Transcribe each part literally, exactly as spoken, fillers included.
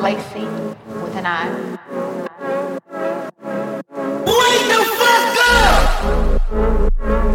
Lacey with an I. Wake the fuck up!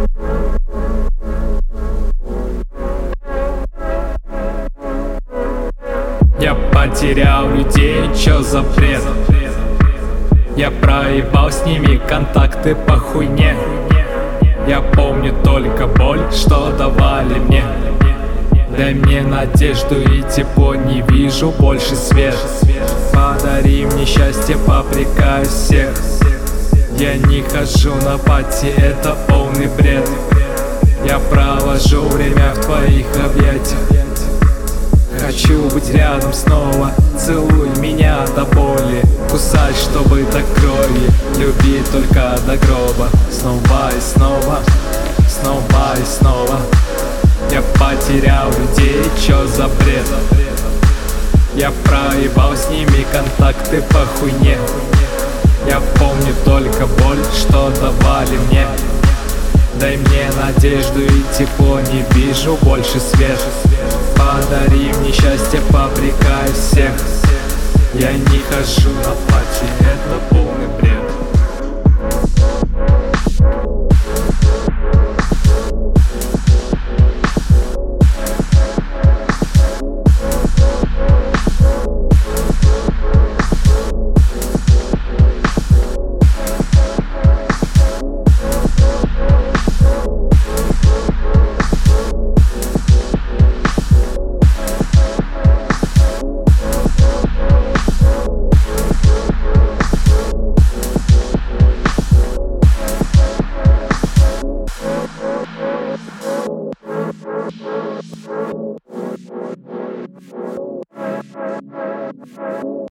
Я потерял людей, чё за бред? Я проебал с ними контакты по хуйне. Я помню только боль, что давали мне. Дай мне надежду и тепло, не вижу больше свет. Подари мне счастье, попрекаю всех. Я не хожу на пати, это полный бред. Я провожу время в твоих объятиях. Хочу быть рядом снова, целуй меня до боли. Кусай, чтобы до крови, люби только до гроба. Снова и снова, снова и снова. Я потерял людей, чё за бред? Я проебал с ними контакты по хуйне. Я помню только боль, что давали мне. Дай мне надежду и тепло, не вижу больше свет. Подари мне счастье, попрекаю всех. Я не хожу на пати, это полный бред.